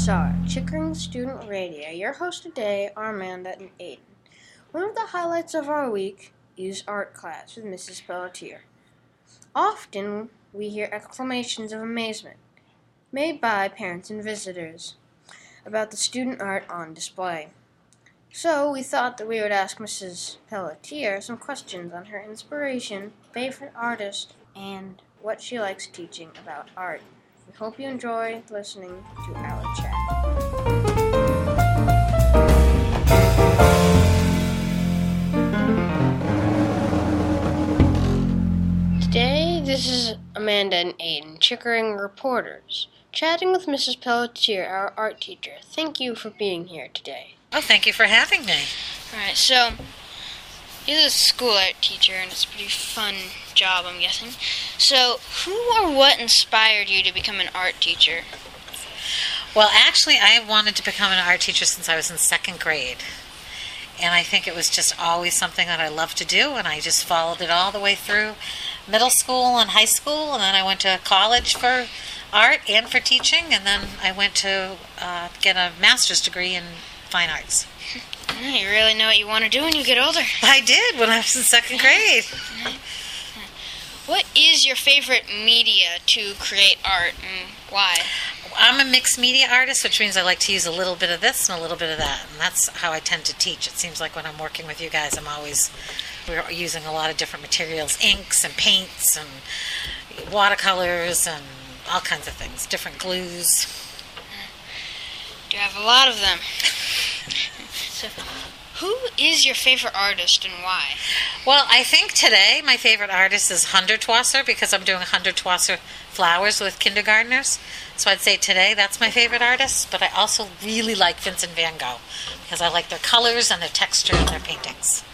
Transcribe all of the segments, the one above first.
CSR, Chickering Student Radio. Your hosts today are Amanda and Aiden. One of the highlights of our week is art class with Mrs. Pelletier. Often we hear exclamations of amazement made by parents and visitors about the student art on display. So we thought that we would ask Mrs. Pelletier some questions on her inspiration, favorite artist, and what she likes teaching about art. We hope you enjoy listening to our chat. Today, this is Amanda and Aiden, Chickering reporters, chatting with Mrs. Pelletier, our art teacher. Thank you for being here today. Oh, thank you for having me. Alright, so you're a school art teacher, and it's a pretty fun job, I'm guessing. So, who or what inspired you to become an art teacher? Well, actually, I wanted to become an art teacher since I was in second grade. And I think it was just always something that I loved to do, and I just followed it all the way through middle school and high school, and then I went to college for art and for teaching, and then I went to get a master's degree in fine arts. You really know what you want to do when you get older. I did when I was in second grade. What is your favorite media to create art, and why? I'm a mixed media artist, which means I like to use a little bit of this and a little bit of that, and that's how I tend to teach. It seems like when I'm working with you guys, we're using a lot of different materials, inks and paints and watercolors and all kinds of things, different glues. You have a lot of them. So, who is your favorite artist and why? Well, I think today my favorite artist is Hundertwasser because I'm doing Hundertwasser flowers with kindergartners. So I'd say today that's my favorite artist, but I also really like Vincent van Gogh because I like their colors and their texture and their paintings.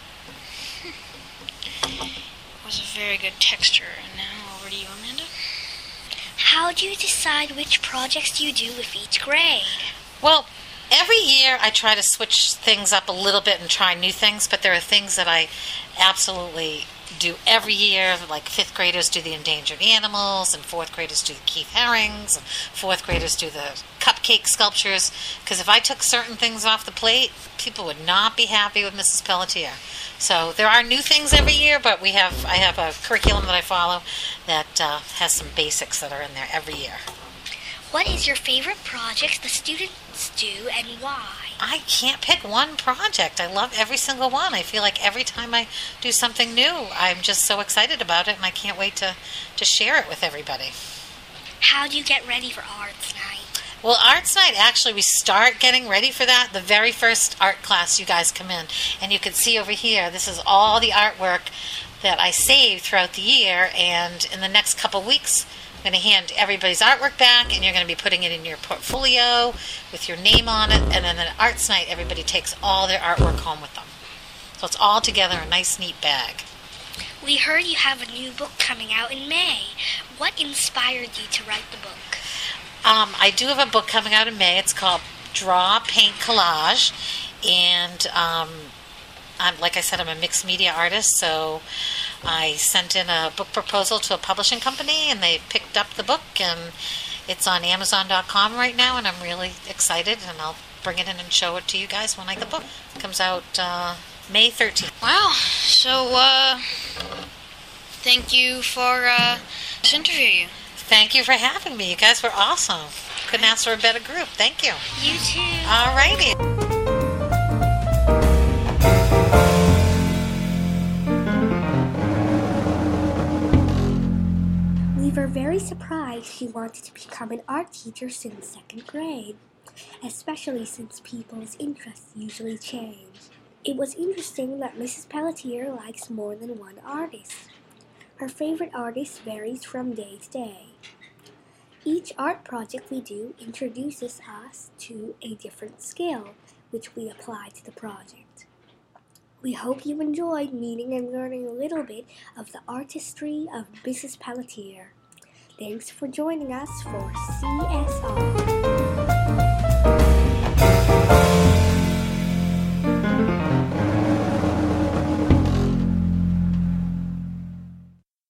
It was a very good texture. And now over to you, Amanda. How do you decide which projects you do with each grade? Well, every year I try to switch things up a little bit and try new things, but there are things that I absolutely do every year, like 5th graders do the endangered animals, and 4th graders do the Keith Herrings, and 4th graders do the cupcake sculptures, because if I took certain things off the plate, people would not be happy with Mrs. Pelletier. So there are new things every year, but I have a curriculum that I follow that has some basics that are in there every year. What is your favorite project the students do and why? I can't pick one project. I love every single one. I feel like every time I do something new, I'm just so excited about it, and I can't wait to share it with everybody. How do you get ready for Arts Night? Well, Arts Night, actually, we start getting ready for that the very first art class you guys come in. And you can see over here, this is all the artwork that I saved throughout the year, and in the next couple weeks, I'm going to hand everybody's artwork back, and you're going to be putting it in your portfolio with your name on it, and then at Arts Night, everybody takes all their artwork home with them. So it's all together in a nice, neat bag. We heard you have a new book coming out in May. What inspired you to write the book? I do have a book coming out in May. It's called Draw, Paint, Collage, and like I said, I'm a mixed media artist, so I sent in a book proposal to a publishing company, and they picked up the book, and it's on Amazon.com right now, and I'm really excited, and I'll bring it in and show it to you guys when I get the book. It comes out May 13th. Wow. So, thank you for this interview. Thank you for having me. You guys were awesome. Couldn't ask for a better group. Thank you. You too. All righty. We were very surprised she wanted to become an art teacher since 2nd grade, especially since people's interests usually change. It was interesting that Mrs. Pelletier likes more than one artist. Her favorite artist varies from day to day. Each art project we do introduces us to a different skill, which we apply to the project. We hope you enjoyed meeting and learning a little bit of the artistry of Mrs. Pelletier. Thanks for joining us for CSR.